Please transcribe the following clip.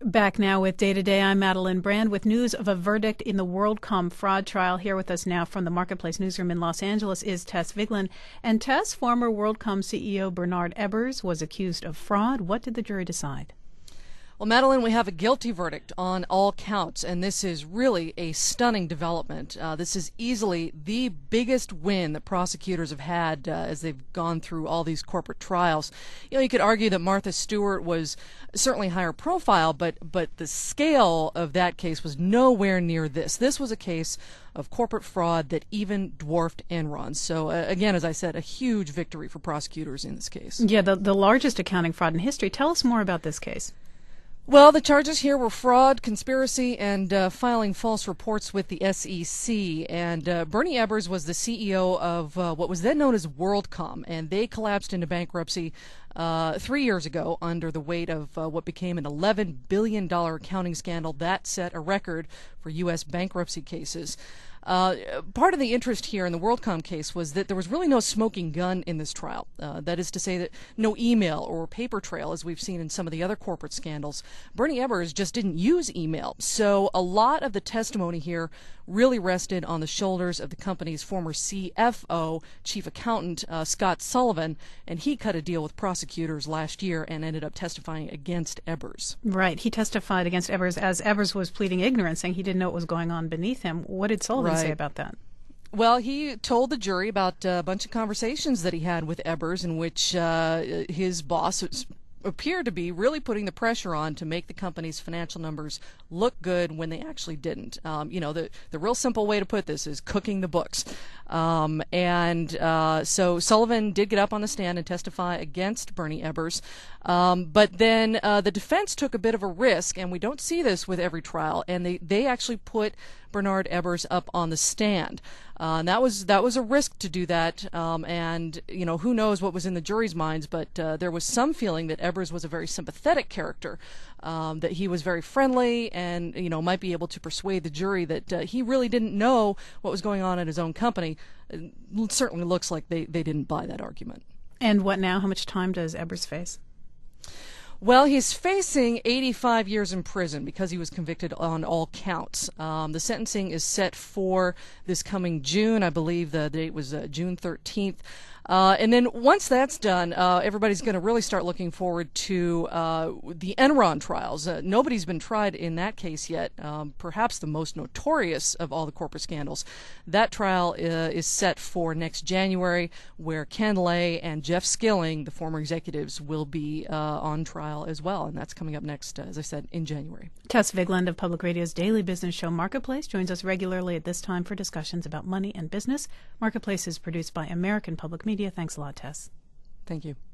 Back now with Day to Day, I'm Madeline Brand with news of a verdict in the WorldCom fraud trial. Here with us now from the Marketplace newsroom in Los Angeles is Tess Vigeland. And Tess, former WorldCom CEO Bernard Ebbers was accused of fraud. What did the jury decide? Well, Madeline, we have a guilty verdict on all counts, and this is really a stunning development. This is easily the biggest win that prosecutors have had as they've gone through all these corporate trials. You know, you could argue that Martha Stewart was certainly higher profile, but the scale of that case was nowhere near this. This was a case of corporate fraud that even dwarfed Enron. So, again, as I said, a huge victory for prosecutors in this case. Yeah, the largest accounting fraud in history. Tell us more about this case. Well, the charges here were fraud, conspiracy, and filing false reports with the SEC. And Bernie Ebbers was the CEO of what was then known as WorldCom, and they collapsed into bankruptcy 3 years ago under the weight of what became an $11 billion accounting scandal that set a record for U.S. bankruptcy cases. Part of the interest here in the WorldCom case was that there was really no smoking gun in this trial. That is to say that no email or paper trail, as we've seen in some of the other corporate scandals. Bernie Ebbers just didn't use email. So a lot of the testimony here really rested on the shoulders of the company's former CFO, chief accountant, Scott Sullivan, and he cut a deal with prosecutors last year and ended up testifying against Ebbers. Right. He testified against Ebbers as Ebbers was pleading ignorance, saying he didn't know what was going on beneath him. What did Sullivan say about that? Well, he told the jury about a bunch of conversations that he had with Ebbers in which his boss appeared to be really putting the pressure on to make the company's financial numbers look good when they actually didn't. You know, the real simple way to put this is cooking the books. So Sullivan did get up on the stand and testify against Bernie Ebbers. But then the defense took a bit of a risk, and we don't see this with every trial, and they actually put Bernard Ebbers up on the stand. And that was a risk to do that, and you know, who knows what was in the jury's minds, but there was some feeling that Ebbers was a very sympathetic character, that he was very friendly, and you know, might be able to persuade the jury that he really didn't know what was going on at his own company. It certainly looks like they didn't buy that argument. And what now? How much time does Ebbers face? Well, he's facing 85 years in prison because he was convicted on all counts. The sentencing is set for this coming June. I believe the date was June 13th. And then once that's done, everybody's going to really start looking forward to the Enron trials. Nobody's been tried in that case yet, perhaps the most notorious of all the corporate scandals. That trial is set for next January, where Ken Lay and Jeff Skilling, the former executives, will be on trial as well. And that's coming up next, as I said, in January. Tess Vigeland of Public Radio's daily business show Marketplace joins us regularly at this time for discussions about money and business. Marketplace is produced by American Public Media. Thanks a lot, Tess. Thank you.